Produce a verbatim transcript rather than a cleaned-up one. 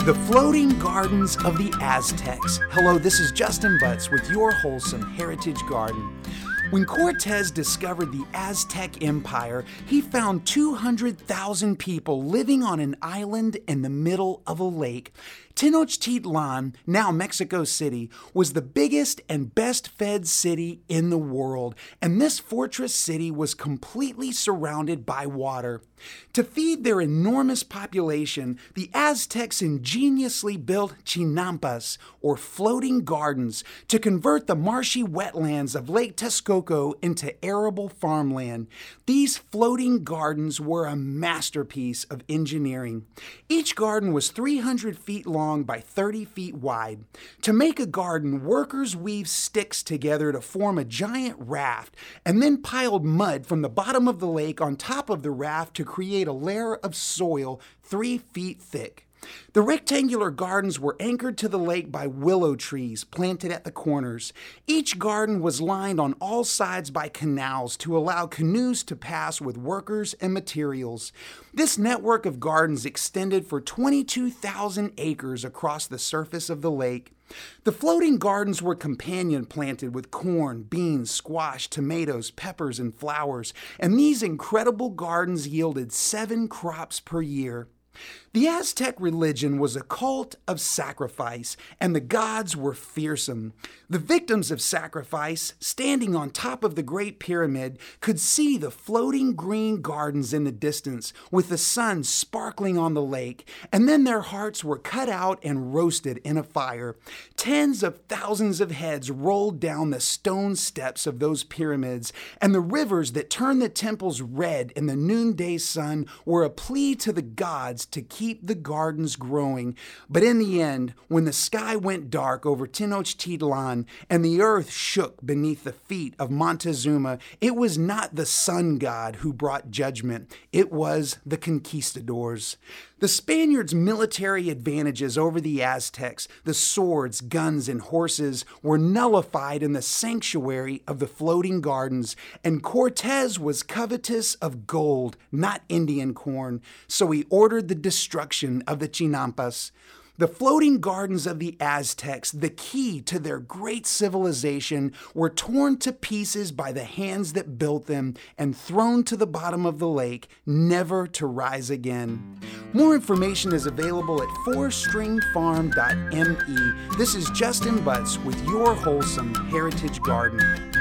The Floating Gardens of the Aztecs. Hello, this is Justin Butts with your Wholesome Heritage Garden. When Cortez discovered the Aztec Empire, he found two hundred thousand people living on an island in the middle of a lake. Tenochtitlan, now Mexico City, was the biggest and best-fed city in the world, and this fortress city was completely surrounded by water. To feed their enormous population, the Aztecs ingeniously built chinampas, or floating gardens, to convert the marshy wetlands of Lake Texcoco into arable farmland. These floating gardens were a masterpiece of engineering. Each garden was three hundred feet long by thirty feet wide. To make a garden, workers weaved sticks together to form a giant raft and then piled mud from the bottom of the lake on top of the raft to create a layer of soil three feet thick. The rectangular gardens were anchored to the lake by willow trees planted at the corners. Each garden was lined on all sides by canals to allow canoes to pass with workers and materials. This network of gardens extended for twenty-two thousand acres across the surface of the lake. The floating gardens were companion planted with corn, beans, squash, tomatoes, peppers, and flowers, and these incredible gardens yielded seven crops per year. The Aztec religion was a cult of sacrifice, and the gods were fearsome. The victims of sacrifice, standing on top of the Great Pyramid, could see the floating green gardens in the distance, with the sun sparkling on the lake, and then their hearts were cut out and roasted in a fire. Tens of thousands of heads rolled down the stone steps of those pyramids, and the rivers that turned the temples red in the noonday sun were a plea to the gods to keep the gardens growing. But in the end, when the sky went dark over Tenochtitlan and the earth shook beneath the feet of Montezuma, it was not the sun god who brought judgment. It was the conquistadors. The Spaniards' military advantages over the Aztecs, the swords, guns, and horses, were nullified in the sanctuary of the floating gardens, and Cortez was covetous of gold, not Indian corn, so he ordered the destruction of the chinampas. The floating gardens of the Aztecs, the key to their great civilization, were torn to pieces by the hands that built them and thrown to the bottom of the lake, never to rise again. More information is available at four string farm dot m e. This is Justin Butts with your Wholesome Heritage Garden.